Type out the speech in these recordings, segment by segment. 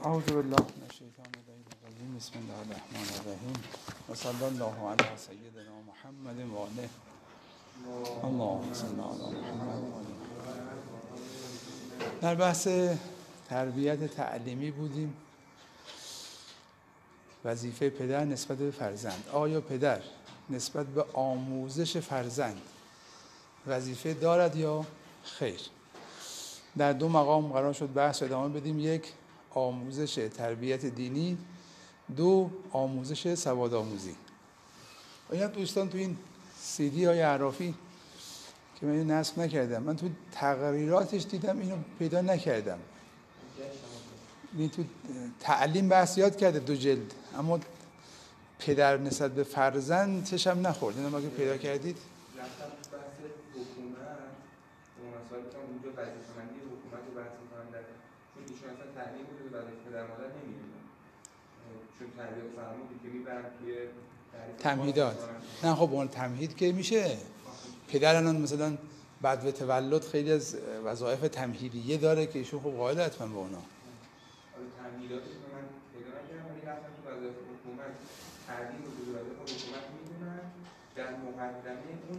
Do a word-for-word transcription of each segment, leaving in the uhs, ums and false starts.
اعوذ بالله من الشیطان الرجیم. بسم الله الرحمن الرحیم و صلی الله علی سیدنا محمد و آله. اللهم صل علی محمد و آله. در بحث تربیت تعلیمی بودیم. وظیفه پدر نسبت به فرزند. آیا پدر نسبت به آموزش فرزند وظیفه دارد یا خیر؟ در دو مقام قرار شد بحث ادامه بدیم. یک، آموزش تربیت دینی. دو، آموزش سواد آموزی. اینا دوستان تو این سی دی های اعرافی که من نصب نکردم، من تو تقریراتش دیدم، اینو پیدا نکردم. این تو تعلیم بحث یاد کرده دو جلد، اما پدر نسبت به فرزند چشم نخورد. اینو اگه پیدا کردید تعلیم بوده برای پدر مادر نمیدونم، چون تربیت فرمودی که میبرن توی تمهیدات. نه خب اون تمهید که میشه. پدر الان مثلا بعد به تولد خیلی از وظایف تمهیدیه داره که ایشون خب قائل حتما به اونا. تمهیداتش من پیدا نکردم، ولی رفتم تو وظایف حکومت تعلیم رو به وظایف حکومت میدونن، در مقدمه اون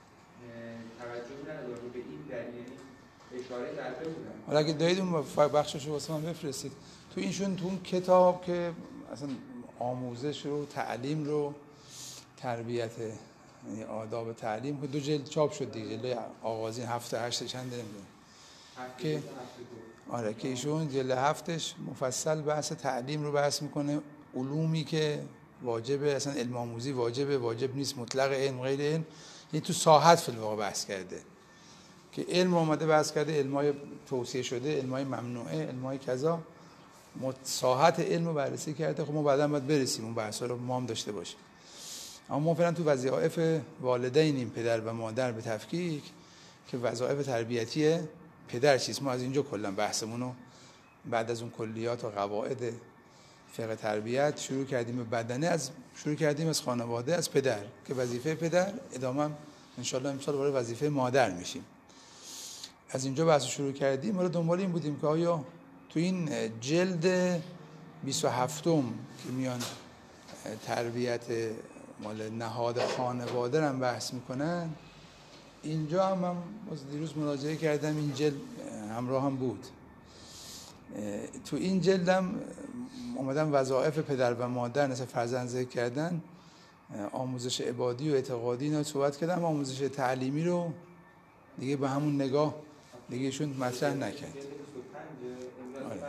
توجه نداره به این دلیل اشاره کرده بودن. حالا اگه دارید اون بخشش رو واسه من بفرستید. تو اینشون تو اون کتاب که اصلا آموزش رو، تعلیم رو، تربیت، یعنی آداب تعلیم که دو جلد چاپ شد دیگه، جلد آغازین هفته هشت چند نمیدونم که آره که ایشون جلد هفتش مفصل بحث تعلیم رو بحث میکنه. علومی که واجبه، اصلا علم آموزی واجبه، واجب نیست، مطلق علم، غیر علم، یعنی تو ساحت فی الواقع بحث کرده که علم اومده بحث کرده، علمای توصیه شده، علمای ممنوعه، علمای کذا، ساحت علم رو بررسی کرده. خب ما بعدا باید برسیم اون بحثا رو ما هم داشته باشیم. اما ما فعلا تو وظایف والدینیم، پدر و مادر به تفکیک، که وظایف تربیتی پدر چیست. ما از اینجا کلا بحثمون رو بعد از اون کلیات و قواعد فقه تربیت شروع کردیم به بدنه، از شروع کردیم از خانواده، از پدر که وظیفه پدر، ادامه هم ان شاء الله امسال وارد وظیفه مادر میشیم. از اینجا بحث شروع کردیم. ما رو دنبال این بودیم که آیا تو این جلد بیست و هفتم که میان تربیت مال نهاد خانواده هم بحث میکنن، اینجا هم من دیروز مراجعه کردم، این جلد همراه هم بود. تو این جلد هم اومدم وظایف پدر و مادر نسبت فرزند ذکر کردن، آموزش عبادی و اعتقادی اینا صحبت کردم. آموزش تعلیمی رو دیگه به همون نگاه دیگه ایشون مطرح نکرد. آره.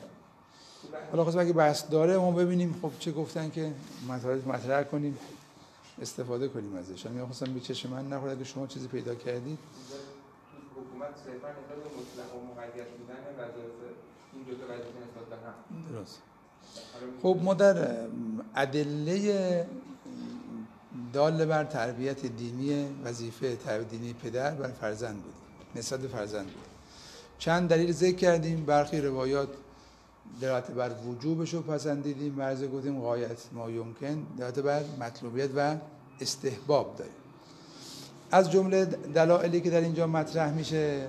حالا خواستم اگه بحث داره ما ببینیم خب چه گفتن که مطالب مطرح کنیم، استفاده کنیم ازش. من خواستم به چشم من نخوره اگه شما چیزی پیدا کردید. حکومت صرفاً نسبت به مطلق و مقید بودن وظایف این دو تا وظیفه نسبت به هم. درست. خب ما در ادله دال بر تربیت دینی، وظیفه تربیت دینی پدر بر فرزند بود، نسبت به فرزند بود. چند دلیل ذکر کردیم، برخی روایات دلالت بر وجوبش رو پسندیدیم، بعضی گفتیم غایت ما یمکن دلالت بر مطلوبیت و استحباب داریم. از جمله دلایلی که در اینجا مطرح میشه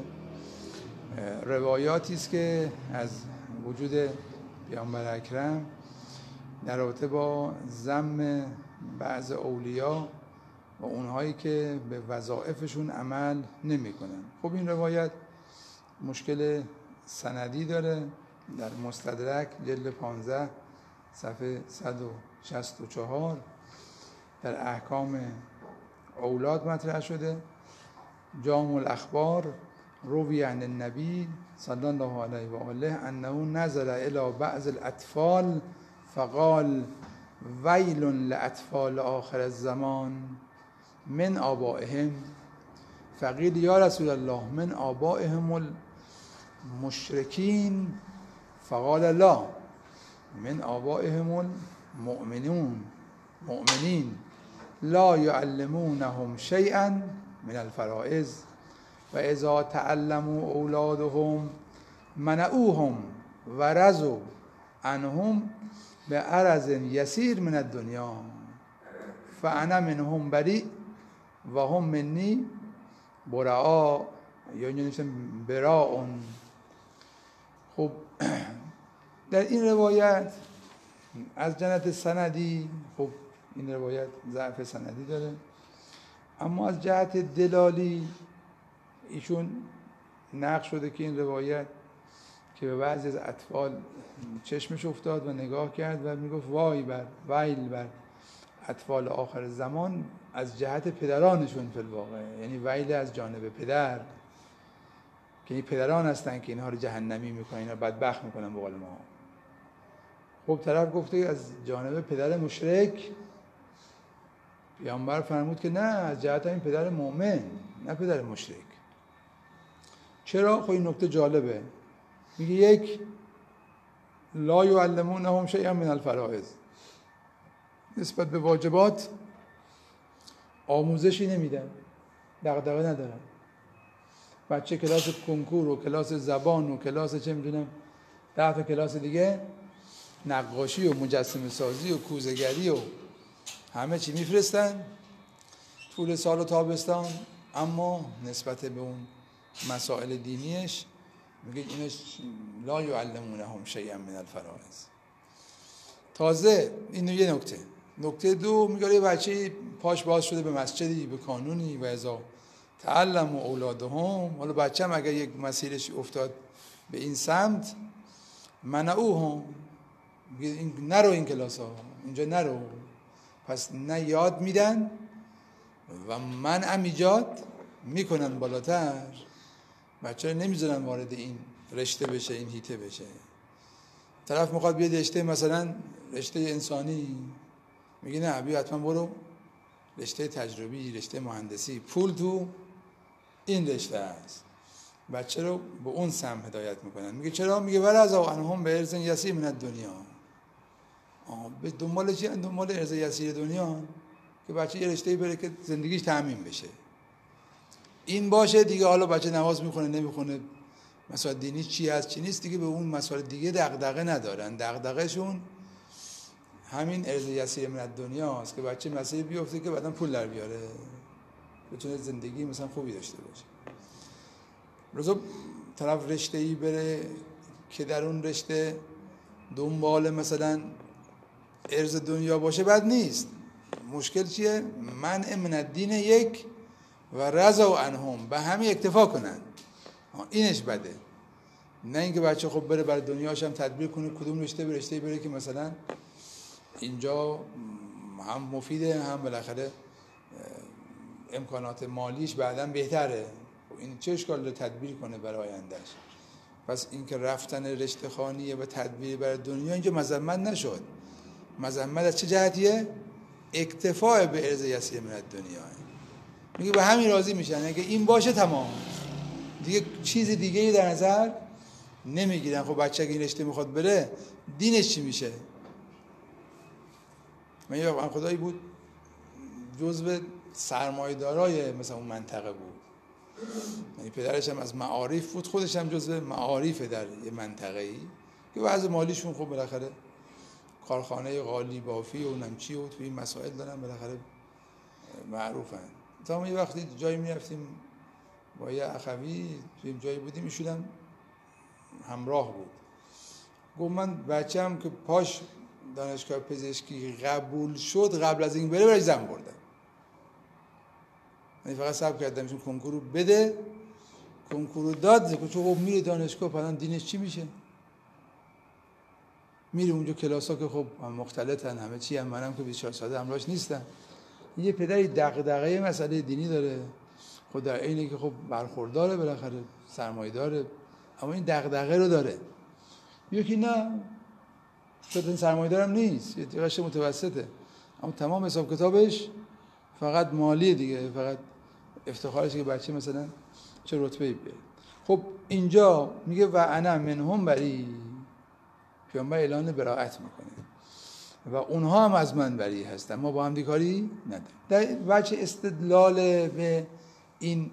روایاتی است که از وجود پیامبر اکرم در رابطه با ذم بعض اولیا و اونهایی که به وظایفشون عمل نمیکنن. خب این روایت مشکل سندی داره. در مستدرک جلد پانزده صفحه صد و شصت و چهار در احکام اولاد مطرح شده. جامع الاخبار روی عن النبی صلی الله علیه و آله انه نظر الی بعض الاطفال فقال ویل لاطفال آخر الزمان من آبائهم، فقیل یا رسول الله من آبائهم المشرکین، فقال لا من آبائهم المؤمنون مؤمنین لا يعلمونهم شيئا من الفرائض و اذا تعلموا اولادهم منعوهم و رضوا عنهم به عرض یسیر من الدنیا فانا منهم بری و هم منی براء، یا اینجا نوشتن براء. خب در این روایت از جهت سندی، خب این روایت ضعف سندی داره، اما از جهت دلالی ایشون نقل شده که این روایت که به بعضی از اطفال چشمش افتاد و نگاه کرد و میگفت وای بر ویل بر اطفال آخر زمان از جهت پدرانشون فی الواقع، یعنی ویل از جانب پدر که این پدران هستن که اینها رو جهنمی میکنن، اینا بدبخت میکنن به قول ما. خب طرف گفته از جانب پدر مشرک، پیامبر فرمود که نه، از جهت این پدر مؤمن، نه پدر مشرک. چرا؟ خب این نکته جالبه. میگه یک، لا یعلمونهم شیئا من الفرائض، نسبت به واجبات آموزشی نمیدن، دغدغه ندارن. بچه کلاس کنکور و کلاس زبان و کلاس چه میدونم ده تا کلاس دیگه، نقاشی و مجسمه سازی و کوزه‌گری و همه چی میفرستن طول سال و تابستان، اما نسبت به اون مسائل دینیش میگه اینش لا یعلمونهم شیئا من الفرائض. تازه اینو یه نکته. نکته دو، میگه یه بچه پاش باز شده به مسجدی به قانونی و ازا تعلم و اولادهم، حالا بچه‌م اگر یک مسیرش افتاد به این سمت، منعوهم، میگه این نرو این کلاس ها، اینجا نرو. پس نه یاد میدن و منع ایجاد میکنن بالاتر، بچه رو نمیذارن وارد این رشته بشه، این هیته بشه. طرف میخواد بیاد رشته مثلا رشته انسانی، میگه نه بیا حتما برو رشته تجربی، رشته مهندسی، پول تو این رشته است. بچه رو به اون سمت هدایت میکنن. میگه چرا؟ میگه ولذا انهم به ارث یسیر من الدنیا، به دنبال چی؟ دنبال ارث یسیر دنیا، که بچه یه رشته‌ای بره که زندگیش تامین بشه. این باشه دیگه، حالا بچه نماز میخونه نمیخونه، مسائل دینی چی هست چی نیست دیگه، به اون مسائل دیگه دغدغه ندارن. دغدغه‌شون همین ارث یسیر من الدنیا است که بچه مسیر بیفته که بعداً پول در بیاره، بتونه زندگی مثلا خوبی داشته باشه. روزا طرف رشته‌ای بره که در اون رشته دنبال مثلا ارث دنیا باشه بد نیست. مشکل چیه؟ منع من الدین یک و رضا عنهم، به همین اکتفا کنن، اینش بده. نه اینکه بچه خب بره برای دنیاش هم تدبیر کنه کدوم رشته به رشته بره که مثلا اینجا هم مفیده هم بالاخره امکانات مالیش بعداً بهتره. این چه اشکال داره تدبیر کنه برای آیندهش؟ پس اینکه رفتن رشته خوانیه و تدبیر برای دنیا اینجا مذمت نشد. مذمت از چه جهتیه؟ اکتفاء به ارث یسیر من الدنیا. میگه به همین راضی میشن، اگه این باشه تمام، دیگه چیز دیگه ای در نظر نمیگیرن. خب بچه اگه این رشته میخواد بره، دینش چی میشه؟ من یه وقت خدایی بود جزو سرمایه‌دارای مثلا اون منطقه بود، یعنی پدرش هم از معارف بود، خودش هم جزو معارف در یه منطقه‌ای که وضع مالیشون خب بالاخره کارخانه قالی بافی و نمچی و توی این مسائل دارن، بالاخره معروفن. تا ما یه وقتی جایی میرفتیم با یه اخوی توی جایی بودیم، ایشون هم همراه بود. گفت من بچه‌م که پاش دانشگاه پزشکی قبول شد، قبل از این بره برای زن بردم، یعنی فقط صبر کردم ایشون کنکور رو بده. کنکور رو داد، چون خب میره دانشگاه، پس دینش چی میشه؟ میره اونجا کلاسا که خب مختلطن، همه چی هم، منم که بیست و چهار ساله همراهش نیستم. یه پدری دغدغه مسئله دینی داره، خود در عینی که خب برخورداره، بالاخره سرمایه داره، اما این دغدغه رو داره. یکی نه، شاید این سرمایه دارم نیست، یه قشر متوسطه، اما تمام حساب کتابش فقط مالیه دیگه، فقط افتخارش که بچه مثلا چه رتبه‌ای بیاره. خب اینجا میگه و انا منهم بری، پیامبر اعلان براءت میکنه و اونها هم از من بری هستن، ما با هم دیگاری نداریم. در وجه استدلال به این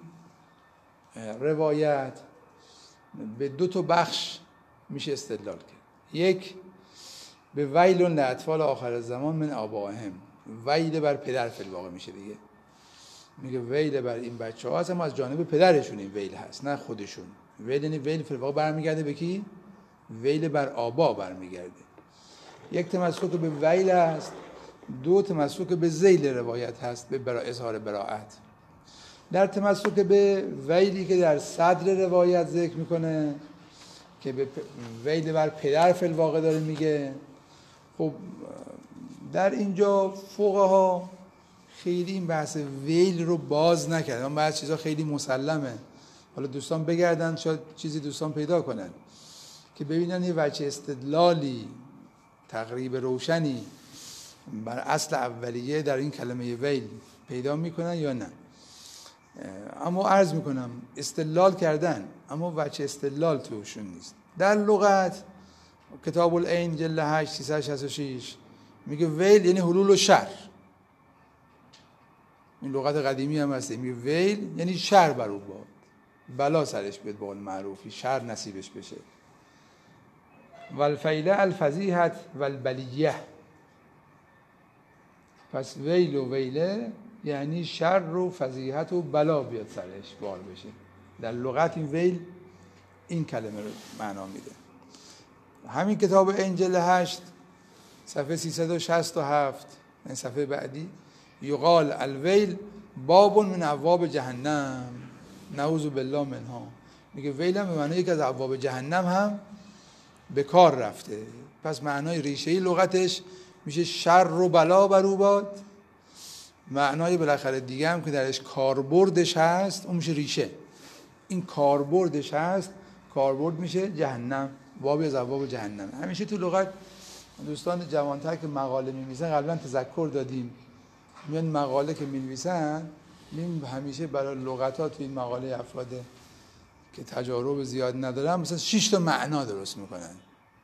روایت به دو تا بخش میشه استدلال کرد. یک، به ویل لاطفال آخر زمان من آبائهم، ویل بر پدر فی الواقع میشه دیگه. میگه ویل بر این بچه ها هست، اما از جانب پدرشون این ویل هست، نه خودشون. ویل یعنی ویل فی الواقع برمیگرده به کی؟ ویل بر آبا برمیگرده. یک تمسک به ویل است، دو تمسک به ذیل روایت هست به برا اظهار براءت. در تمسک به ویلی که در صدر روایت ذکر میکنه که به ویل بر پدر فی الواقع داره میگه، خب در اینجا فقها خیلی این بحث ویل رو باز نکردن، اون بعضی چیزا خیلی مسلمه. حالا دوستان بگردن شاید چیزی دوستان پیدا کنن که ببینن یه وجه استدلالی تقریب روشنی بر اصل اولیه در این کلمه ویل پیدا میکنن یا نه. اما عرض میکنم استدلال کردن اما وجه استدلال توشون نیست. در لغت کتاب العین جلد هشت سیصد و شصت و شش میگه ویل یعنی حلول و شر. این لغت قدیمی هم هست، میگه ویل یعنی شر بر او باد، بلا سرش بیاد، به قول معروفی شر نصیبش بشه. والفیله الفضیحت والبلیه، پس ویل و ویله یعنی شر و فضیحت و بلا بیاد سرش بار بشه. در لغت این ویل این کلمه رو معنا میده. همین کتاب انجیل هشت صفحه سیصد و شصت و هفت این صفحه بعدی یقال الویل باب من ابواب جهنم نعوذ بالله منها، میگه ویل هم به معنی یک از ابواب جهنم هم به کار رفته. پس معنای ریشه‌ای لغتش میشه شر و بلا بر او باد، معنای بالاخره دیگه هم که درش کاربردش هست اون میشه ریشه. این کاربردش هست، کاربرد میشه جهنم، بابی از ابواب جهنم. همیشه تو لغت دوستان جوانتر که مقاله می‌نویسن قبلا تذکر دادیم، میان مقاله که می‌نویسن این همیشه برای لغت‌ها تو این مقاله افراد که تجارب زیاد ندارن مثلا شش تا معنا درست میکنن،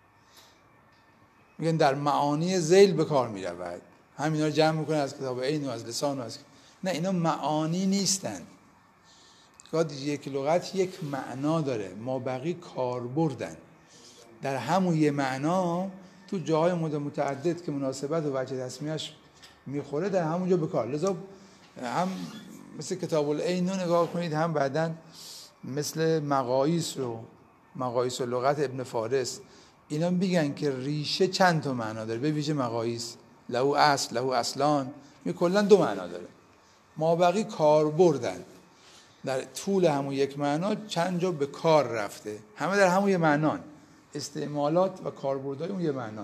میگن در معانی ذیل به کار میرود، همینا رو جمع میکنن از کتاب عین و از لسان و از نه، اینا معانی نیستن. گاهی یک لغت یک معنا داره، ما بقی کار بردن در همون یه معنا تو جاهای متعدد که مناسبت و وجه تسمیه‌اش میخوره در همونجا به کار. لذا هم مثل کتاب العین رو نگاه کنید، هم بعداً مثل مقاییس رو مقاییس و لغت ابن فارس، اینا میگن که ریشه چند تا معنا داره، به ویژه مقاییس لهو اصل لهو اصلان می کلا دو معنا داره، ما بقی کار بردن در طول همون یک معنا چند جا به کار رفته، همه در همون یه معنان، استعمالات و کاربردهای اون یه معنان.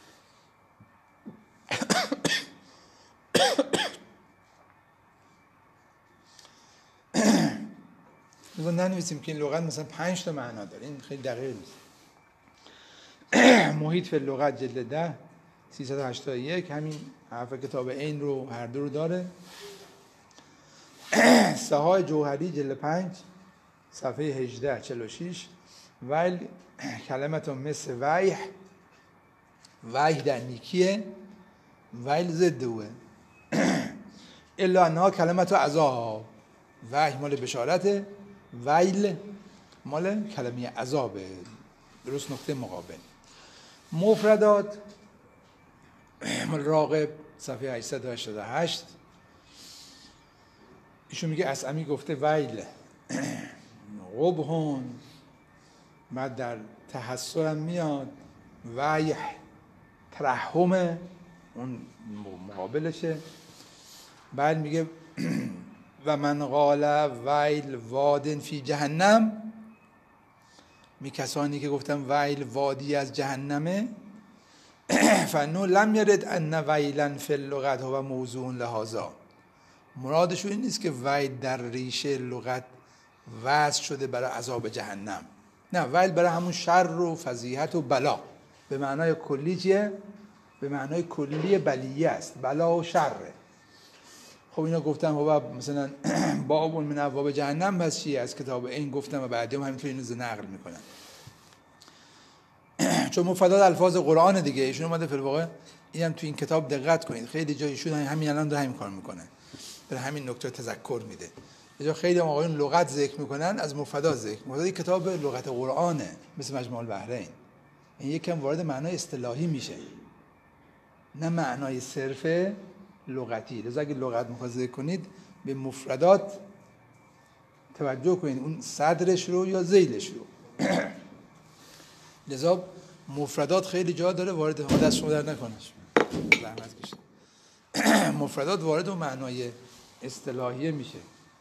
مثلا ننویسیم که این لغت مثلا پنج تا معنا داره، این خیلی دقیق نیست. محیط فی اللغت جلد ده سیصد و هشتاد و یک همین حرف کتاب عین رو هر دو رو داره. سهای جوهری جلد پنج صفحه هجده چهل و شش ویل کلمتون مثل ویح، ویح در نیکیه، ویل ضد اوه. الا انها کلمت عذاب، ویح مال بشارته، ویل مال کلمه عذابه، درست نقطه مقابل. مفردات مال راغب صفحه هشتصد و هشتاد و هشت ایشون میگه اصعمی گفته ویل قبحون، بعد در تحسرم میاد ویح ترحمه اون مقابلشه، بعد میگه و من قال ویل وادن فی جهنم، می کسانی که گفتن ویل وادی از جهنمه، فنو لم یرد ان ویلا فی اللغت هو موضوع لهذا، مرادشون این نیست که ویل در ریشه لغت وضع شده برای عذاب جهنم، نه، ویل برای همون شر و فضیحت و بلا به معنای کلی چیه؟ به معنای کلی بلیه است، بلا و شره. خب اینا گفتم هو مثلا باب من ابواب جهنم، بس چیه؟ از کتاب این گفتم و بعدی هم همینطور اینو نقل میکنن، چون مفردات الفاظ قرآن دیگه. ایشون اومده فی الواقع اینم تو این کتاب دقت کنید، خیلی جای ایشون همین الان داره همین کار میکنه، برای همین نکته تذکر میده. جا خیلی آقایون لغت ذکر میکنن از مفردات ذکر میکنن، این کتاب لغت قرآنه مثل مجموع البحرین، این یکم وارد معنای اصطلاحی میشه نه معنای صرف لغتی. لذا اگه لغت میخواید ذکر کنید به مفردات توجه کنید، اون صدرش رو یا ذیلش رو. لذا مفردات خیلی جا داره وارد ها دست شما در نکنش زحمت کشید مفردات وارد و معنای اصطلاحیه میشه.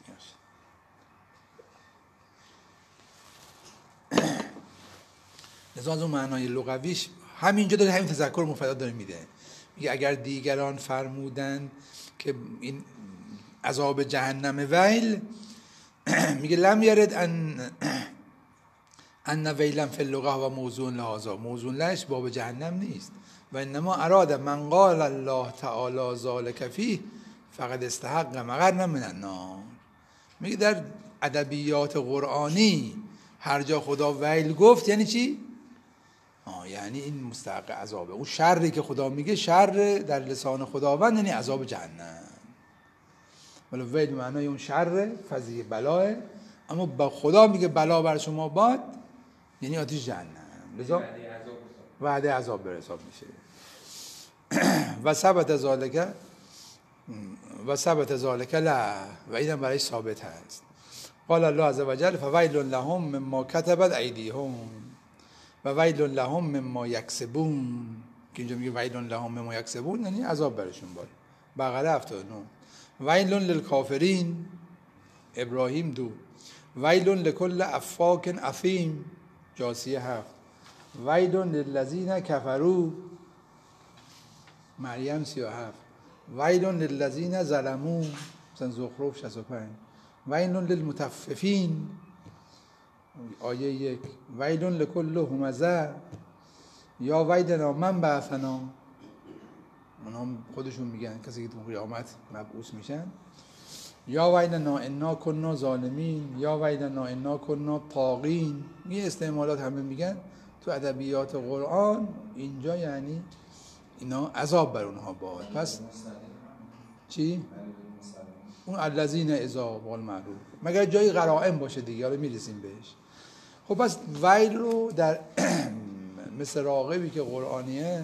لذا از اون معنای لغویش همینجا داره همین تذکر مفردات داره میده. میگه اگر دیگران فرمودن که این عذاب جهنم ویل، میگه لم یرد ان ان ویلا فی اللغه و موضوع لهذا، موضوع لهش باب جهنم نیست و انما اراد من قال الله تعالی ذلک فیه فقد استحق مقرنا من النار. میگه در ادبیات قرآنی هر جا خدا ویل گفت یعنی چی؟ آه یعنی این مستحق عذابه. اون شری که خدا میگه شر در لسان خداوند یعنی عذاب جهنم، ولی ویل معنای اون شر فضیح بلاه، اما با خدا میگه بلا بر شما باد یعنی آتش جهنم، لذا وعده عذاب بر حساب میشه. و ثبت ذالک و ثبت ذالک لا، و اینم برای ثابت هست. قال الله عز وجل فویل لهم مما کتبت ایدیهم و ویل لهم مما یکسبون، که اینجا میگه ویل لهم مما یکسبون یعنی عذاب برشون باد. بقره هفتاد و نه. ویل للکافرین ابراهیم دو. ویل لکل افاک اثیم جاثیه هفت. ویل للذین کفروا مریم سی و هفت. ویل للذین ظلموا مثلا زخرف شصت و پنج. ویل للمطففین آیه یک. ویل لکل همزه یا ویلنا من بعثنا، اونا خودشون میگن کسی که تو قیامت مبعوث میشن. یا ویلنا انا کنا ظالمین یا ویلنا انا کنا طاغین. این استعمالات همه میگن تو ادبیات قرآن اینجا یعنی اینا عذاب بر اونها باد. پس چی؟ اون الذین اذا قال معروف، مگر جای قرائن باشه دیگه، حالا میرسیم بهش. خب پس ویل رو در مثل راغبی که قرآنیه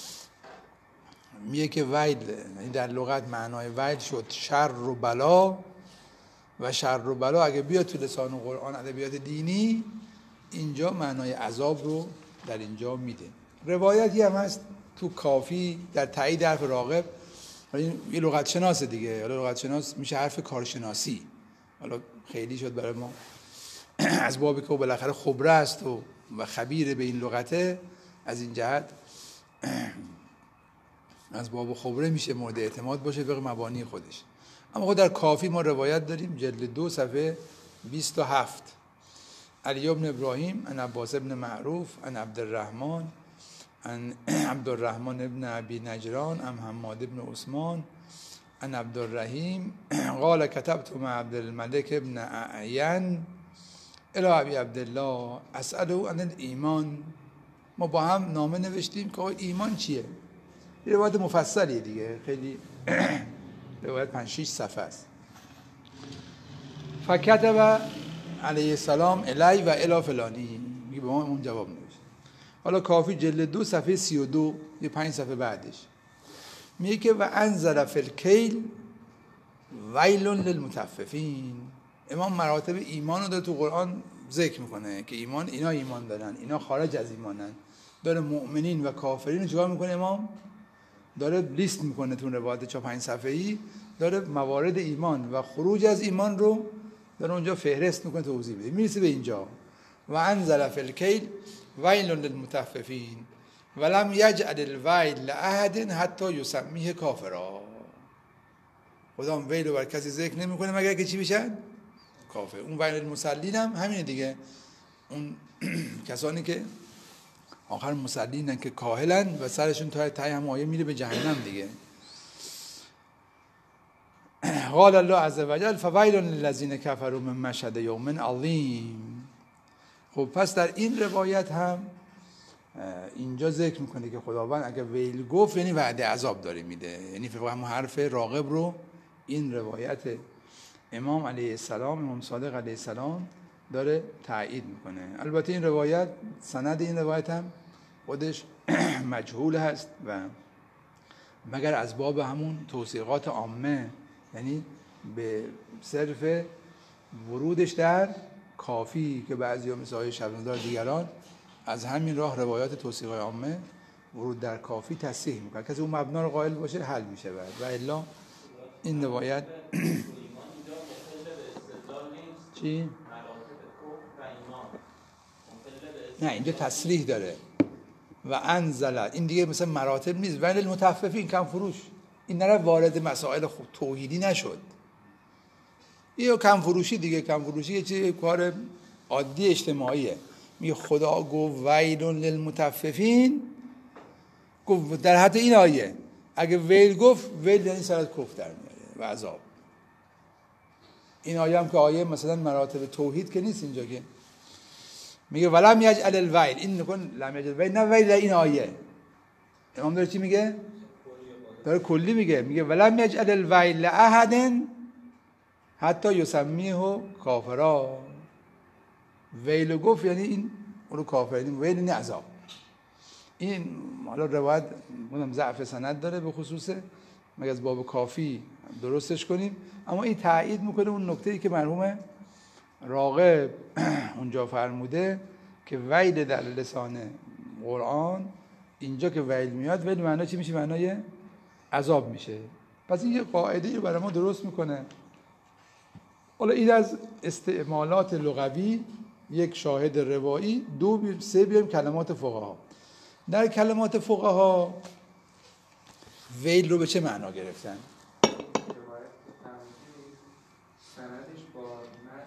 میگه که ویل در لغت معنای ویل شد شر و بلا، و شر و بلا اگه بیاد تو لسان قرآن ادبیات دینی اینجا معنای عذاب رو در اینجا میده. روایتی هم هست تو کافی در تایید حرف راغب، این لغت شناسه دیگه، حالا لغت شناس میشه حرف کارشناسی، حالا خیلی شد برای ما از بابی که بالاخره خبره است و و خبیر به این لغته، از این جهت از باب خبره میشه مورد اعتماد باشه به مبانی خودش. اما خود در کافی ما روایت داریم جلد دو صفحه بیست و هفت. علی ابن ابراهیم ان عباس ابن معروف ان عبدالرحمن ان عبدالرحمن ابن ابی نجران ام حماد ابن عثمان ان عبدالرحیم قال کتبت مع عبدالملک ابن اعین الی ابی عبدالله اسأله عن الایمان. ما با هم نامه نوشتیم که ایمان چیه. یه روایت مفصلیه دیگه، خیلی روایت پنج شش صفحه است. فکتب علیه السلام الی و الی فلانی، میگه به ما اون جواب نوشت. حالا کافی جلد دو صفحه سی و دو، یه پنج صفحه بعدش میگه که و انزل فی الکیل ویل للمطففین. امام مراتب ایمان رو داره تو قرآن ذکر میکنه که ایمان اینا ایمان دارن، اینا خارج از ایمانن. داره مؤمنین و کافرین رو چیکار میکنه امام؟ داره لیست میکنه تو روایت چهار پنج صفحه‌ای، داره موارد ایمان و خروج از ایمان رو داره اونجا فهرست میکنه توضیح بده. میرسه به اینجا و انزل فی الکیل ویل للمطففین ولم یجعل الویل لاحد حتی یسمیه کافرا. خدا هم ویل رو بر کسی ذکر نمیکنه مگر که چی بشن؟ کافر. اون ویل المصلین هم همینه دیگه، اون کسانی که آخر مسلینن که کاهلن و سرشون تا ته هم آیه میره به جهنم دیگه. قال الله عز وجل فویل للذین کفروا من مشهد یوم عظیم. خب پس در این روایت هم اینجا ذکر میکنه که خداوند اگه ویل گفت یعنی وعده عذاب داره میده، یعنی فهم حرف راغب رو این روایت امام علیه السلام، امام صادق علیه السلام داره تایید میکنه. البته این روایت، سند این روایت هم خودش مجهول هست و مگر از باب همون توثیقات عامه، یعنی به صرف ورودش در کافی که بعضی ها مثل آیه شبنزار دیگران از همین راه روایات توصیق‌های عامه ورود در کافی تصحیح میکنه. کسی اون مبنا رو قائل باشه حل میشه بعد و الا این روایت چی؟ نه اینجا تصریح داره و انزل، این دیگه مثلا مراتب نیست. ولی المطففین کم فروش، این نره وارد مسائل توحیدی نشد. این کم فروشی دیگه، کم فروشی یه چیز کار عادی اجتماعیه. میگه خدا گفت ویل للمطففین، گفت در حد این آیه اگه ویل گفت، ویل یعنی سر از کفر در میاره و عذاب. این آیه هم که آیه مثلا مراتب توحید که نیست اینجا، که میگه ولم یجعل الویل، این نکن لم یجعل الویل، نه ویل این آیه. امام داره چی میگه؟ داره کلی میگه، میگه ولم یجعل الویل لاحد حتی یسمیه کافرا. ویل گفت یعنی این اونو کافر، یعنی ویل یعنی عذاب. این حالا روایت مونم ضعف سند داره به خصوصه، مگه از باب کافی درستش کنیم، اما این تایید میکنه اون نکته‌ای که مرحوم راغب اونجا فرموده که ویل در لسان قرآن، اینجا که ویل میاد، ویل معنی چی میشه؟ معنای عذاب میشه. پس این یه قاعده‌ای برای ما درست میکنه. حالا این از استعمالات لغوی، یک شاهد روایی. دو بی... سه بیایم کلمات فقها. در کلمات فقها ویل رو به چه معنا گرفتن؟ سندش با مد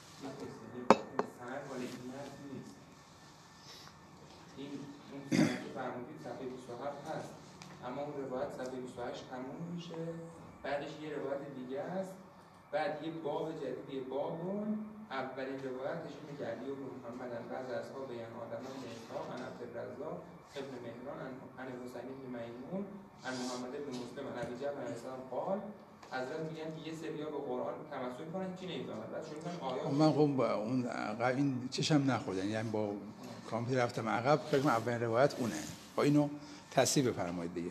سند مال این مد نیست. این اون سند که فرمودید صفحه بیست و هفت هست، اما اون روایت صفحه بیست و هشت تموم میشه، بعدش یه روایت دیگه است، بعد یه باب جدید، یه بابون اولین روایتش اینه که علی بن محمد بعض اصحاب یعنی آدمان اسحاق عن عبدالرزاق ابن مهران عن حسین بن میمون عن محمد بن مسلم عن ابی جعفر علیه السلام قال، حضرت میگن که یه سریا به قرآن تمسک کنن چی نمیفهمن، بعد شروع کنن آیات. من خب اون این چشم نخوردن، یعنی با کامپیوتر رفتم عقب، فکر اولین روایت اونه. با اینو تصحیح بفرمایید دیگه.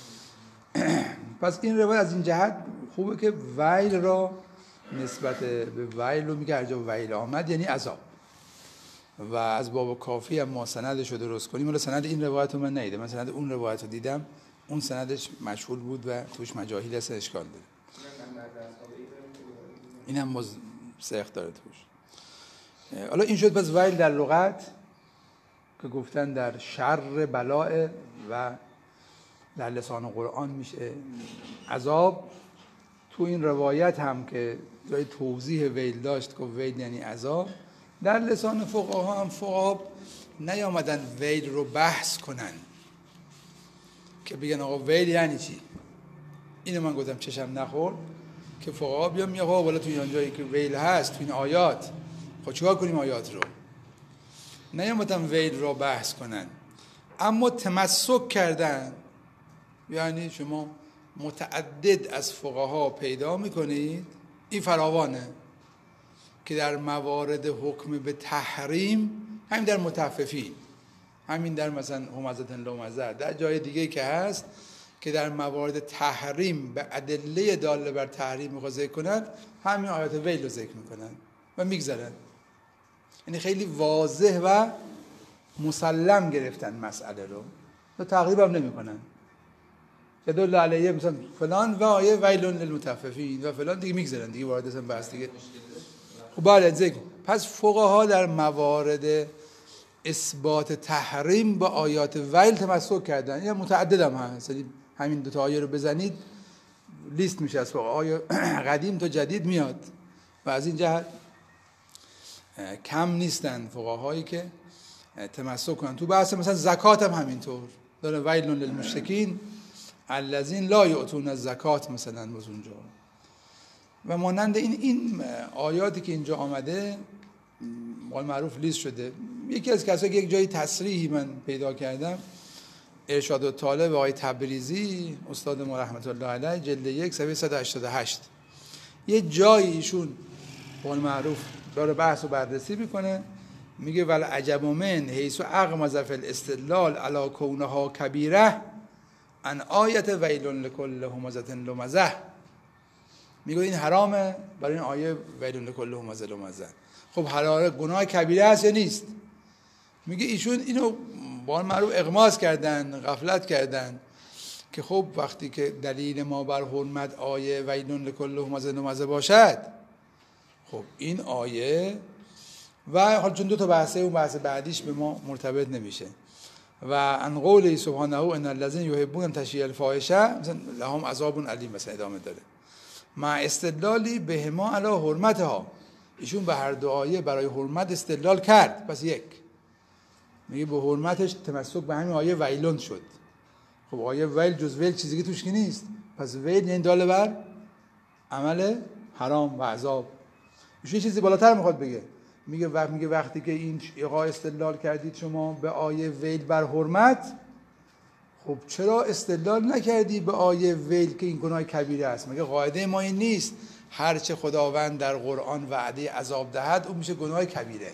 پس این روایت از این جهت خوبه که ویل را نسبت به ویل رو میگه، هر جا ویل آمد یعنی عذاب. و از باب کافی هم ما سندش رو درست کنیم. ولی سند این روایت رو من ندیدم، من سند اون روایت رو دیدم، اون سندش مشغول بود و توش مجاهیل هست، اشکال داره. این هم مز... سخت داره توش. حالا این شد پس ویل در لغت که گفتن در شر بلاء و در لسان قرآن میشه عذاب. تو این روایت هم که جای توضیح ویل داشت که ویل یعنی عذاب، در لسان فقها هم فقها نیامدن ویل رو بحث کنن که بگن آقا ویل یعنی چی. اینو من گفتم چشم نخورد که فقها بیان میگه آقا والا تو این جایی که ویل هست تو این آیات، خب چیکار کنیم آیات رو؟ نیامدن ویل رو بحث کنن، اما تمسک کردن. یعنی شما متعدد از فقها پیدا میکنید، این فراوانه، که در موارد حکم به تحریم، همین در متففین، همین در مثلا همزه لمزه، در جای دیگه که هست که در موارد تحریم به ادله داله بر تحریم میخواد ذکر کنن، همین آیات ویل رو ذکر میکنن و میگذارن. یعنی خیلی واضح و مسلم گرفتن مسئله رو و تقریب هم نمیکنن. یدل علیه مثلا فلان و آیه ویل للمطففین و فلان دیگه میگذارن، دیگه وارد اصلا بحث دیگه. خب بله ذکر. پس فقها در موارد اثبات تحریم با آیات ویل تمسک کردن. یا متعدد هم هست، همین دو تا آیه رو بزنید لیست میشه از فقها، آیه قدیم تا جدید میاد و از این جهت کم نیستن فقهایی که تمسک کنن. تو بحث مثلا زکات هم همینطور داره، ویل للمشرکین الذین لا یؤتون الزکات مثلا از اونجا و مانند این این آیاتی که اینجا آمده قول معروف لیست شده. یکی از کسایی که یک جایی تصریحی من پیدا کردم، ارشاد الطالب آقای تبریزی استاد ما رحمت الله علیه، جلد یک صفحه صد و هشتاد و هشت، یه جایی ایشون قول معروف داره بحث و بررسی میکنه، میگه ول عجب من حیث اغمض فی الاستدلال علی کونها کبیره ان آیت ویل لکل همزه لمزه. میگه این حرامه برای این آیه ویل لکل همزه لمزه. خب حرام گناه کبیره است یا نیست؟ میگه ایشون اینو با معروف اغماض کردن، غفلت کردن که خب وقتی که دلیل ما بر حرمت آیه ویلون لکل همزه نمزه باشد، خب این آیه و حالا چون دو تا بحثه اون بحث بعدیش به ما مرتبط نمیشه و ان قوله سبحانه ان الذين يحبون تشییع الفاحشه مثلا لهم عذاب علیم مثلا ادامه داره مع استدلالی بهما علی حرمتها. ایشون به هر دو آیه برای حرمت استدلال کرد. پس یک میگه به حرمتش تمسک به همین آیه ویلون شد. خب آیه ویل جز ویل چیزی که توش کی نیست، پس ویل یعنی داله بر عمل حرام و عذاب. ایشون چیزی بالاتر میخواد بگه، میگه وقت میگه وقتی که این ایقا استدلال کردید شما به آیه ویل بر حرمت، خب چرا استدلال نکردی به آیه ویل که این گناه کبیره است؟ مگه قاعده ما این نیست هر چه خداوند در قرآن وعده عذاب دهد اون میشه گناه کبیره،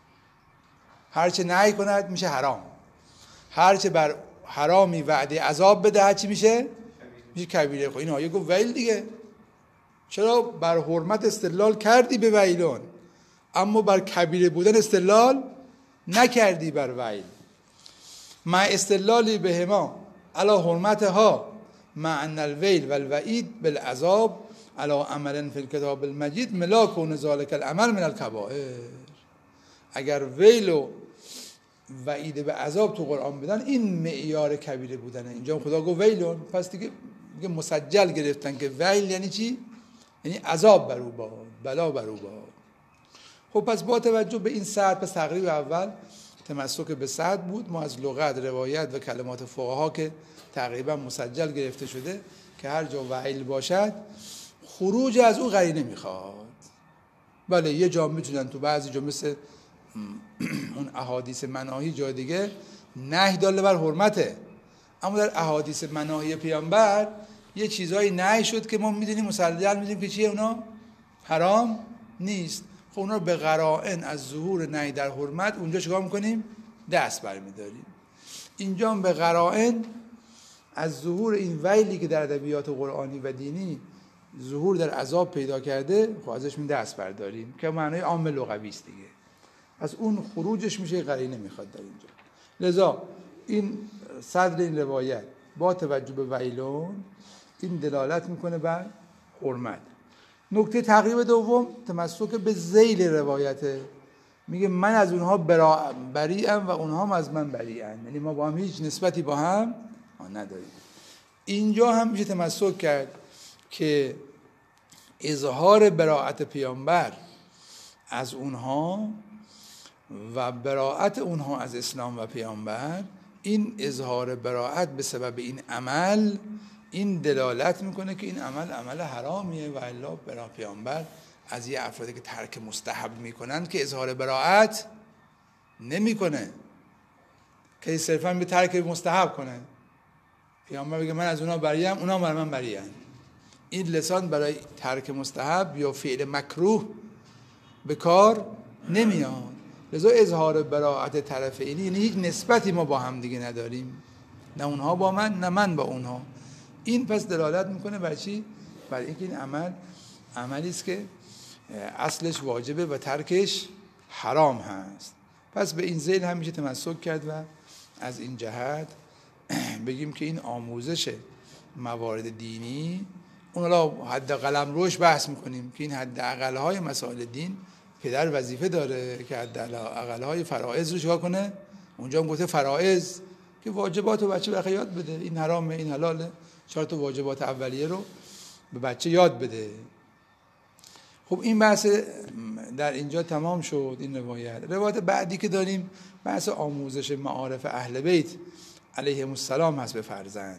هر چه نهی کند میشه حرام، هر چه بر حرامی وعده عذاب بدهد چی میشه؟ میشه کبیره. خب این آیه گفت ویل دیگه، چرا بر حرمت استدلال کردی به ویلون اما بر کبیره بودن استدلال نکردی بر ویل؟ مع استدلالی بهما علی حرمتها مع ان الویل والوعید بالعذاب علی عمل فی الکتاب المجید ملاک و ذلک العمل من الکبائر. اگر ویل و وعید به عذاب تو قرآن بدن این معیار کبیره بودنه. اینجا خدا گفت ویلون، پس دیگه دیگه مسجل گرفتن که ویل یعنی چی؟ یعنی عذاب بر او باد، بلا بر او باد. خب پس با توجه به این سطح، پس تقریب اول تمسک به سطح بود. ما از لغت، روایت و کلمات فقها که تقریبا مسجل گرفته شده که هر جا ویل باشد خروج از او قرینه میخواد. بله یه جا میتونن تو بعضی جا مثل اون احادیث مناهی جای دیگه نهی داله بر حرمته، اما در احادیث مناهی پیامبر یه چیزایی نهی شد که ما میدونیم مسجل میدونیم که چیه اونا حرام نیست. خب اونا رو به قرائن از ظهور نهی در حرمت اونجا چیکار میکنیم؟ دست برمیداریم. اینجا هم به قرائن از ظهور این ویلی که در ادبیات قرآنی و دینی ظهور در عذاب پیدا کرده، خب ازش می دست برداریم که معنای عام لغوی است دیگه. پس اون خروجش میشه قرینه میخواد در اینجا. لذا این صدر این روایت با توجه به ویلون این دلالت میکنه بر حرمت. نکته تقریب دوم تمسک به ذیل روایته، میگه من از اونها بریئم و اونها هم از من بریئن، یعنی ما با هم هیچ نسبتی با هم نداریم. اینجا هم میشه تمسک کرد که اظهار براءت پیامبر از اونها و براءت اونها از اسلام و پیامبر، این اظهار براءت به سبب این عمل این دلالت میکنه که این عمل عمل حرامیه و الا برای پیامبر از یه افرادی که ترک مستحب میکنن که اظهار براءت نمیکنه که صرفا به ترک مستحب کنن. پیامبر بگه من از اونا بریم، اونا برای من برین. این لسان برای ترک مستحب یا فعل مکروه به کار نمیاد. لذا اظهار براءت طرفینی یعنی هیچ نسبتی ما با هم دیگه نداریم، نه اونها با من نه من با اونها. این پس دلالت میکنه بر چی؟ بر اینکه این عمل عملی است که اصلش واجبه و ترکش حرام هست. پس به این ذیل هم میشه تمسک کرد و از این جهت بگیم که این آموزش موارد دینی، اون حالا حد قلم روش بحث میکنیم که این حد اقلهای مسائل دین پدر وظیفه داره که حد اقلهای فرائض رو چیکار کنه. اونجا هم گفته فرائض که واجبات رو بچه بخواد یاد بده، این حرامه این حلاله، چهار تا واجبات اولیه رو به بچه یاد بده. خب این بحث در اینجا تمام شد. این روایت روایت بعدی که داریم بحث آموزش معارف اهل بیت علیهم السلام هست به فرزند،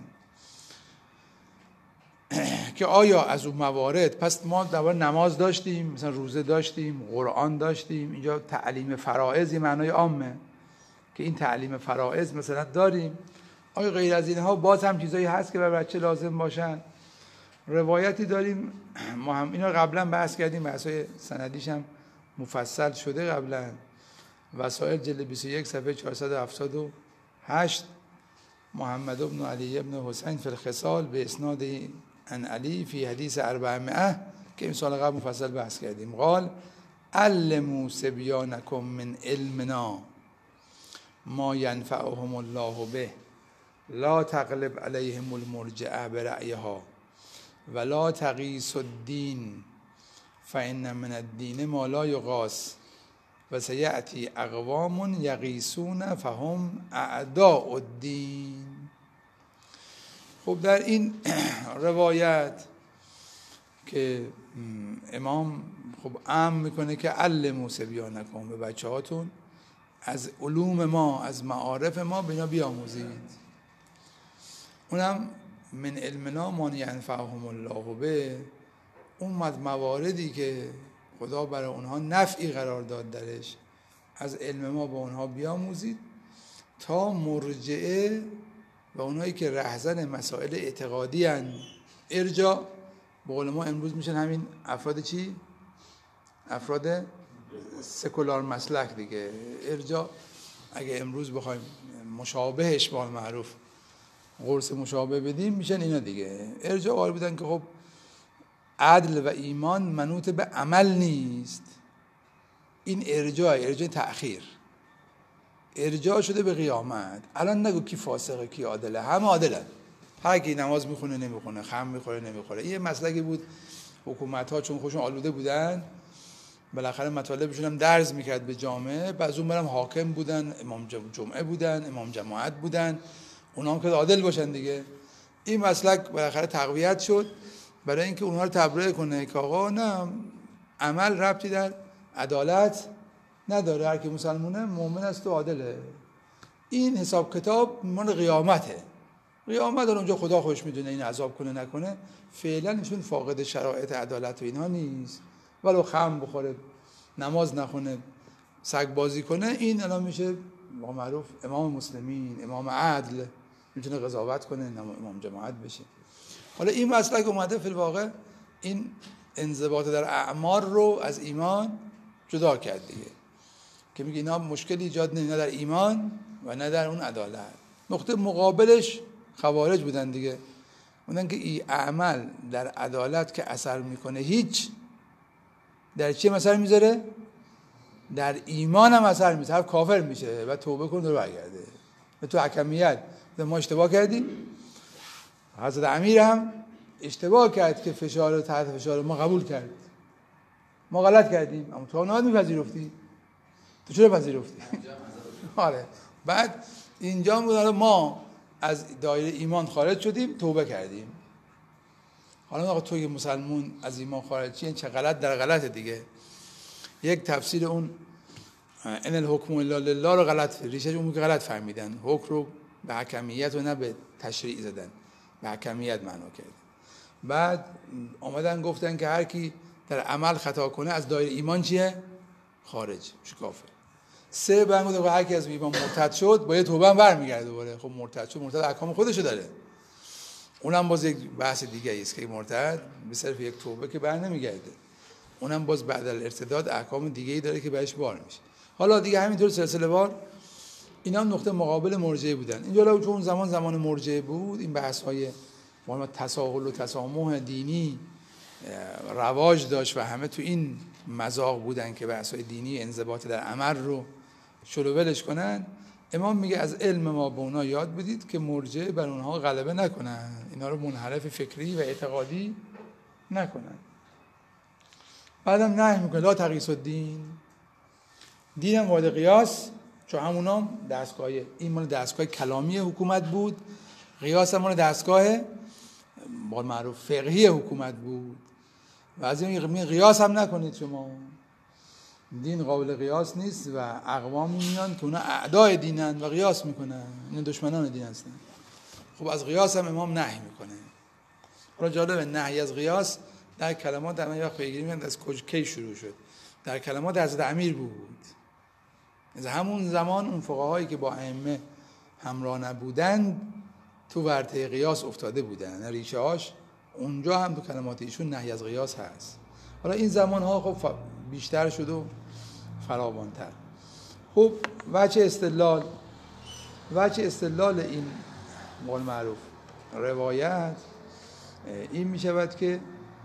که آیا از اون موارد، پس ما در نماز داشتیم، مثلا روزه داشتیم، قرآن داشتیم، اینجا تعلیم فرائض معنای عامه که این تعلیم فرائض مثلا داریم. آیا غیر از اینها باز هم چیزایی هست که برای بچه لازم باشن؟ روایتی داریم، ما هم اینا قبلا بحث کردیم، بحثای سندیش هم مفصل شده قبلا، وسائل جلد بیست و یک صفحه چهارصد و هفتاد و هشت، محمد بن علی بن حسین فی الخصال به اسناد ان علی فی حدیث اربعمائه که این سال قبل مفصل بحث کردیم. قال علموا صبیانکم من علمنا ما ینفعهم الله به لا تغلب علیهم المرجعه برأیها ولا تقیس الدین فإن من الدین ما لا یقاس و سیأتی اقوام یقیسون فهم اعداء الدین. خب در این روایت که امام خب امر میکنه که علموا صبیانکم، به بچه هاتون از علوم ما، از معارف ما به اینا بیاموزید. اونم من علمنا ما ینفعهم الله به، اون مواردی که خدا برای اونها نفعی قرار داد درش، از علم ما به اونها بیاموزید تا مرجعه و اونهایی که رهزن مسائل اعتقادی هن ارجاع، به قول ما امروز میشن همین افراد چی؟ افراد سکولار مسلک دیگه. ارجاع اگه امروز بخوایم مشابهش با معروف قرص مشابه بدیم میشن اینا دیگه. ارجاع قائل بودن که خب عدل و ایمان منوط به عمل نیست. این ارجاع ارجاع تأخیر، ارجاع شده به قیامت. الان نگو کی فاسقه کی عادله، همه عادلن، هر کی نماز میخونه نمیخونه، خمر میخوره نمیخوره. این مسلکی بود حکومت ها چون خودشون آلوده بودن بالاخره مطالبشون هم درز میکرد به جامعه، بعضی اون برم حاکم بودن، امام جمعه بودن، امام جماعت بودن، اونا هم که عادل باشن دیگه. این مسلک بالاخره تقویت شد برای اینکه اونها رو تبرئه کنه که آقا نه، عمل ربطی در عدالت نداره، هر کی مسلمونه مؤمن است و عادله. این حساب کتاب مال قیامته. قیامت اونجا خدا خودش میدونه این عذاب کنه نکنه. فعلا ایشون فاقد شرایط عدالت و اینها نیست، ولو خمر بخوره، نماز نخونه، سگ بازی کنه، این الان میشه با معروف امام مسلمین، امام عدل، میتونه قضاوت کنه، امام جماعت بشه. حالا این مسلک اومده فی الواقع این انضباط در اعمار رو از ایمان جدا کرد دیگه، که میگه اینا مشکلی ایجاد نه در ایمان و نه در اون عدالت. نقطه مقابلش خوارج بودن دیگه، بودن که این عمل در عدالت که اثر میکنه هیچ، در چی اثر میذاره؟ در ایمان هم اثر میذاره. هر کافر میشه و توبه کنه رو برگرده. و تو حکمیت ما اشتباه کردیم، حضرت امیر هم اشتباه کرد که فشار تحت فشار ما قبول کرد، ما غلط کردیم، اما تو نباید میپذیرفتی. تو چرا پذیرفتی؟ آره. بعد اینجا هم ما از دایره ایمان خارج شدیم، توبه کردیم. حالا آقا توی مسلمون از ایمان خارج چیه؟ چه غلط در غلط دیگه. یک تفسیر اون ان الحکم الا لله رو غلط، ریشه اون که غلط فهمیدن، حکم رو به حکمیت و نه به تشریع زدن، به حکمیت معنا کردن. بعد آمدن گفتن که هر کی در عمل خطا کنه از دایره ایمان چیه؟ خارج میشه، کافر. سه بعد گفت هر کی از ایمان مرتد شد با یه توبه هم برمیگرده دوباره. خب مرتد شد، مرتد احکام خودشو داره، اونم باز یک بحث دیگه است که مرتد به صرف یک توبه که بر نمیگرده، اونم باز بعد از ارتداد احکام دیگه ای داره که بهش بار میشه. حالا دیگه همینطور سلسله وار اینا هم نقطه مقابل مرجعه بودن. اینجا چون زمان زمان مرجعه بود، این بحث های ما تساهل و تسامح دینی رواج داشت و همه تو این مذاق بودن که بحث های دینی انضباط در عمل رو شلوولش کنن. امام میگه از علم ما به اونا یاد بدید که مرجعه بر اونها غلبه نکنن، اینا رو منحرف فکری و اعتقادی نکنن. بعدم نهی میکنه لا تقیس الدین، دین هم وارد قیاس، چون همونام دستگاه، این مال دستگاه کلامی حکومت بود، قیاس هم مال دستگاه با معروف فقهی حکومت بود. و از این قیاس هم نکنید، شما دین قابل قیاس نیست و اقوام میان که اونا اعدای دینن و قیاس میکنن، اینا دشمنان دین هستن. خب از قیاس هم امام نهی میکنه. حالا جالبه نهی از قیاس در کلمات در من یه وقت پیگیری میگن از کج کی شروع شد. در کلمات حضرت امیر بود. از همون زمان اون فقهایی که با ائمه همراه نبودند تو ورطه قیاس افتاده بودن، ریشه هاش اونجا هم تو کلمات ایشون نهی از قیاس هست. حالا این زمان ها خب بیشتر شد و فراوانتر. خب وجه استدلال وجه استدلال این قول معروف روایت این می شود که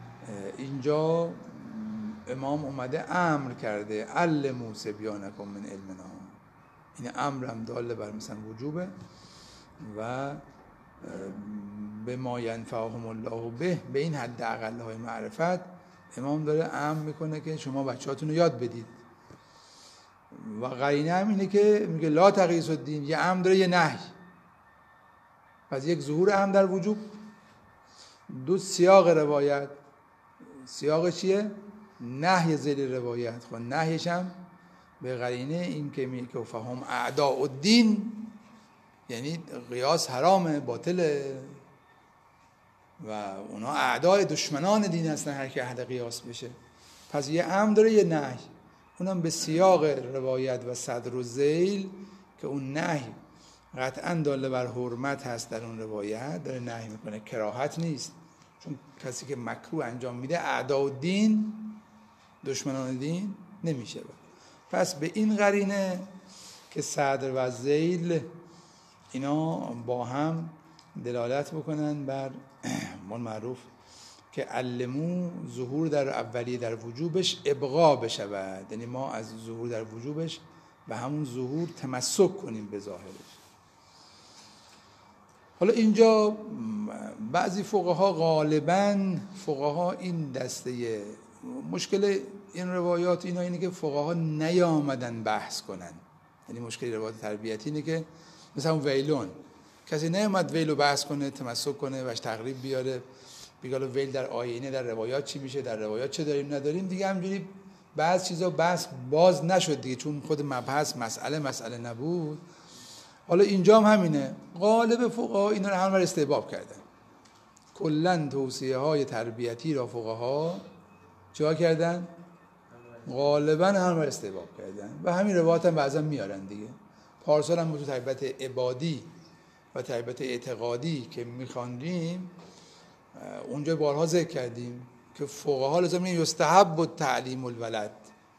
اینجا امام اومده امر کرده علموا صبیانکم من علمنا، این امرم داله بر مثلا وجوبه و به ما ینفعهم الله به، به این حد اقل های معرفت امام داره امر میکنه که شما بچه‌هاتون رو یاد بدید. و قرینه هم اینه که میگه لا تقیسوا الدین، یه امر داره یه نهی. پس یک ظهور امر در وجوب، دو سیاق روایت. سیاق چیه؟ نهی ذیل روایت. خب نهیش هم به قرینه این که میگه که فهم اعداء الدین، یعنی قیاس حرامه، باطله و اونا اعدای دشمنان دین هستن هر که اهل قیاس بشه. پس یه امر داره یه نهی، اونم به سیاق روایت و صدر و ذیل که اون نهی قطعا داله بر حرمت هست در اون روایت، داره نهی میکنه، کراهت نیست. چون کسی که مکروه انجام میده اعداء الدین، دشمنان دین نمیشه. پس به این قرینه که صدر و ذیل اینا با هم دلالت بکنن بر من معروف که علمو ظهور در اولیه در وجوبش ابقا بشود، یعنی ما از ظهور در وجوبش به همون ظهور تمسک کنیم به ظاهرش. حالا اینجا بعضی فقها، غالباً فقها این دسته، مشکل این روایات اینا اینه که فقها نیامدن بحث کنن. یعنی مشکل روایات تربیتی اینه که مثلا ویلون، کسی نیامد ویلو بحث کنه، تمسک کنه، وش تقریب بیاره، بگه ویل در آیینه در روایات چی میشه، در روایات چه داریم نداریم. دیگه همجوری بعض چیزا بحث باز نشد دیگه، چون خود مبحث مسئله مسئله نبود. حالا اینجا هم همینه، غالب فقها اینا رو همه رو استحباب کردن. کلا توصیه های تربیتی را فقها چیکار کردن؟ غالبا همه رو استحباب کردن و همین روایات هم بعضا میارن دیگه. پارسال هم تو تربیت عبادی و تربیت اعتقادی که میخواندیم اونجا بارها ذکر کردیم که فقها لازم میگن یستحب التعلیم الولد،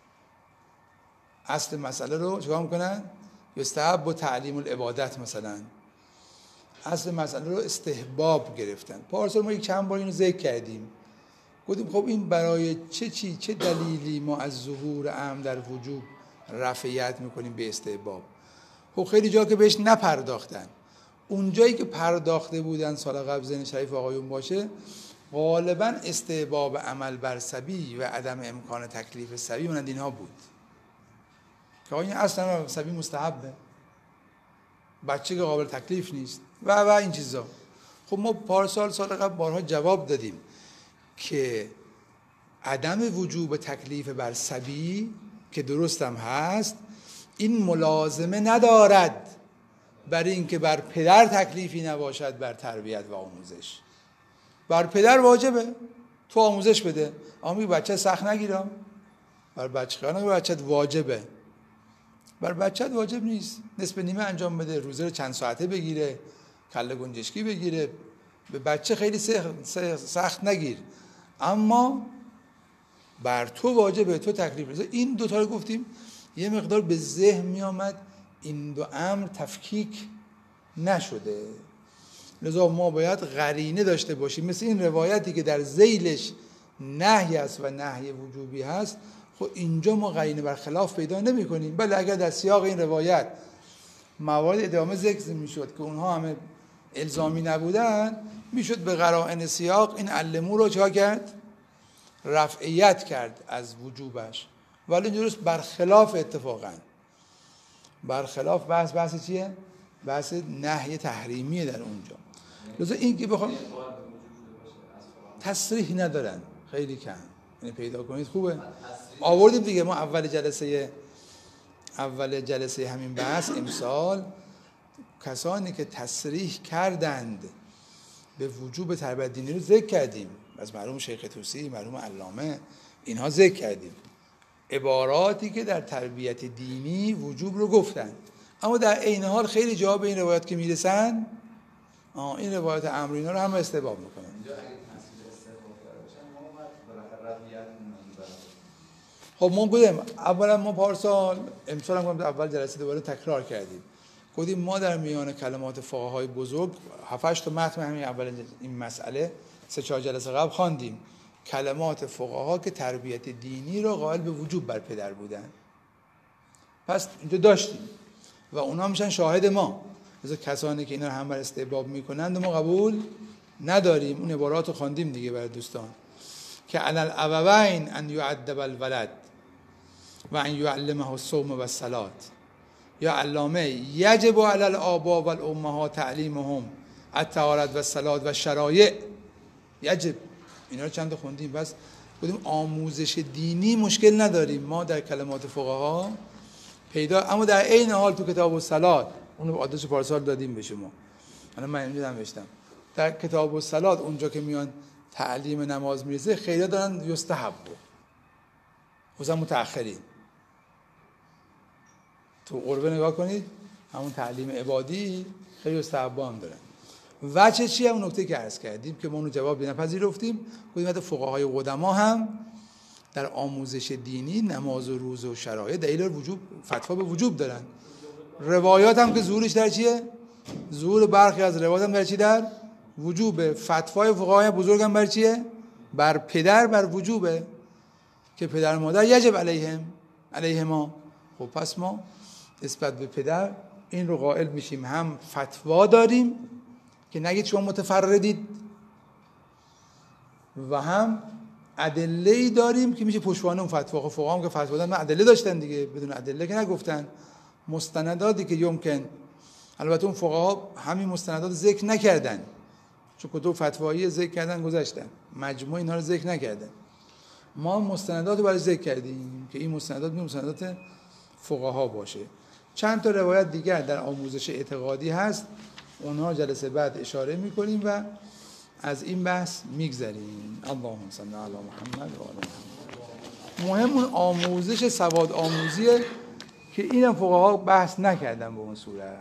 اصل مسئله رو چیکار میکنن؟ یستحب تعلیم العبادت مثلا، اصل مسئله رو استحباب گرفتن. پارسال ما یک چند بار اینو ذکر کردیم، گفتیم خب این برای چه چی چه دلیلی ما از ظهور امر در وجوب رفعیت میکنیم به استحباب؟ خب خیلی جا که بهش نپرداختن، اونجایی که پرداخته بودن سال قبل ذهن شریف آقایون باشه، غالبا استحباب عمل بر صبی و عدم امکان تکلیف صبی مانند اینها بود که این اصلا صبی مستحبه، بچه که قابل تکلیف نیست و و این چیزا. خب ما پارسال سال قبل بارها جواب دادیم که عدم وجوب تکلیف بر صبی که درست هم هست، این ملازمه ندارد بر این که بر پدر تکلیفی نباشد بر تربیت و آموزش. بر پدر واجبه تو آموزش بده، اما میگه بچه سخت نگیرم، بر بچه خیانه بچت واجبه. بر بچت واجب نیست، نصف نیمه انجام بده، روزه رو چند ساعته بگیره، کله گنجشکی بگیره، به بچه خیلی سخت نگیر، اما بر تو واجبه، تو تکلیف بده. این دوتا رو گفتیم، یه مقدار به ذهن می آمد این دو امر تفکیک نشده، لذا ما باید قرینه داشته باشیم، مثل این روایتی که در ذیلش نهی است و نهی وجوبی هست. خب اینجا ما قرینه بر خلاف پیدا نمی کنیم. بله اگر در سیاق این روایت موارد ادامه ذکر می شد که اونها همه الزامی نبودن، می شد به قرائن سیاق این علمو رو چا کرد؟ رفعیت کرد از وجوبش. ولی این درست برخلاف، اتفاقا برخلاف بحث بحث چیه؟ بحث نهی تحریمیه در اونجا. لذا این که بخوام تصریح ندارن، خیلی کم، یعنی پیدا کنید خوبه. آوردیم دیگه ما اول جلسه اول جلسه همین بحث امسال کسانی که تصریح کردند به وجوب تربیت دینی رو ذکر کردیم، از مرحوم شیخ طوسی، مرحوم علامه، اینها ذکر کردیم، عباراتی که در تربیت دینی وجوب رو گفتن. اما در عین حال خیلی جا به این روایات که میرسن آه این روایات امر اینا رو هم استحباب میکنن. خب ما بودیم اولا ما پارسال امسال هم گفتم اول جلسه دوباره تکرار کردیم، گفتیم ما در میان کلمات فقهای بزرگ هفت هشت تا متن همین اول این مسئله سه چهار جلسه قبل خواندیم، کلمات فقها که تربیت دینی رو قائل به وجوب بر پدر بودن. پس اینجا داشتیم. و اونا میشن شاهد ما. مثلا کسانی که اینا رو همبر استحباب میکنند ما قبول نداریم. اون عبارات رو خواندیم دیگه برای دوستان که علی الابوین ان یعدب الولد و ان یعلمه الصوم و الصلاة. یا علامه یجب علی الآباء و الامهات تعلیمهم الطهارة و الصلاة و الشرایع. یجب اینا رو چند تا خوندیم. بس بودیم آموزش دینی مشکل نداریم ما در کلمات فقها پیدا، اما در عین حال تو کتاب الصلاة اون رو آدرس پارسال دادیم به شما. الان من اینجا نوشتم در کتاب الصلاة اونجا که میان تعلیم نماز میرسه خیلی دارن یستحب، خصوصا متأخرین. تو قربه نگاه کنید همون تعلیم عبادی خیلی یستحب هم دارن. وجه چی؟ هم نکته که عرض کردیم که ما اون جواب نپذیرفتیم. گفتیم حتی فقهای قدما هم در آموزش دینی نماز و روزه و شرایط دلیل وجوب فتوا به وجوب دارن. روایات هم که ظهورش در چیه؟ ظهور برخی از روایات هم در چی؟ در وجوبه. فتوای فقهای بزرگ هم بر چیه؟ بر پدر بر وجوبه که پدر مادر یجب علیهم علیهما. خب پس ما نسبت به پدر این رو قائل میشیم، هم فتوا داریم که نگید شما متفردید و هم ادله‌ای داریم که میشه پشتوانه اون فتوا. خب فقها هم که فتوا دادن ادله داشتن دیگه، بدون ادله که نگفتن. مستنداتی که یمکن، البته اون فقها همین مستندات ذکر نکردن چون کتب فتوایی ذکر کردن گذاشتن، مجموع اینا رو ذکر نکردن. ما مستندات رو برای ذکر کردیم که این مستندات می مستندات فقها باشه. چند تا روایت دیگر در آموزش اعتقادی هست، اونها جلسه بعد اشاره میکنیم و از این بحث میگذریم. اللهم صل علی محمد و آل محمد. مهم اون آموزش سواد آموزیه که اینم فقها بحث نکردن به اون صورت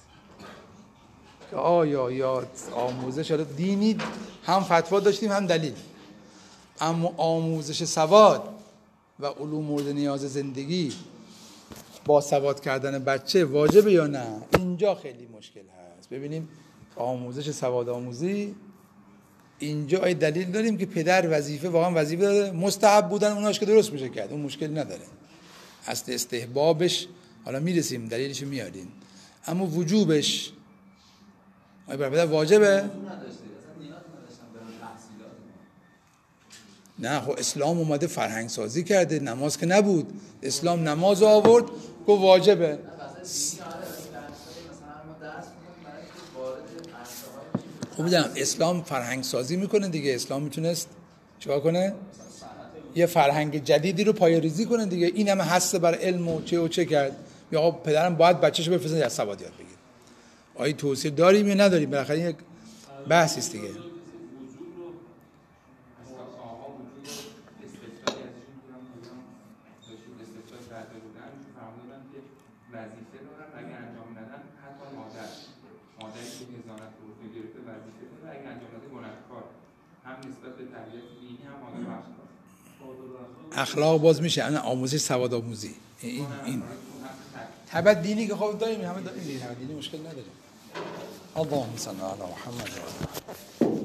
که آیا یا آموزش دینی هم فتوا داشتیم هم دلیل، اما آموزش سواد و علوم مورد نیاز زندگی با سواد کردن بچه واجبه یا نه، اینجا خیلی مشکل هست. ببینیم آموزش سواد آموزی اینجا ای دلیل داریم که پدر وظیفه واقعا وظیفه داره، مستحب بودن اوناش که درست میشه کرد، اون مشکل نداره. اصل استحبابش حالا میرسیم دلیلش میاریم، اما وجوبش آیا برای پدر واجبه؟ نه خب اسلام اومده فرهنگ سازی کرده، نماز که نبود، اسلام نماز آورد گفت واجبه. خب میدونم اسلام فرهنگ سازی میکنه دیگه، اسلام میتونست چیکار کنه؟ یه فرهنگ جدیدی رو پایه‌ریزی کنه دیگه. این همه حث بر علم و چه و چه کرد، یا آقا پدرم باید بچه‌شو بفرسته از سواد یاد بگیر. آیا توصیه داریم یا نداریم؟ بالاخره یک بحثی است دیگه. وظیفه دارن اگه انجام ندن حتی مادر مادری که هزانت رو گرفته وظیفه داره اگه انجام نده گناهکار، هم نسبت به تربیت دینی هم مادر و اخلاق. اخلاق باز میشه انا آموزش سواد آموزی این این تبع دینی که خب داریم، همه داریم همه دینی مشکل نداریم. اللهم صل علی محمد.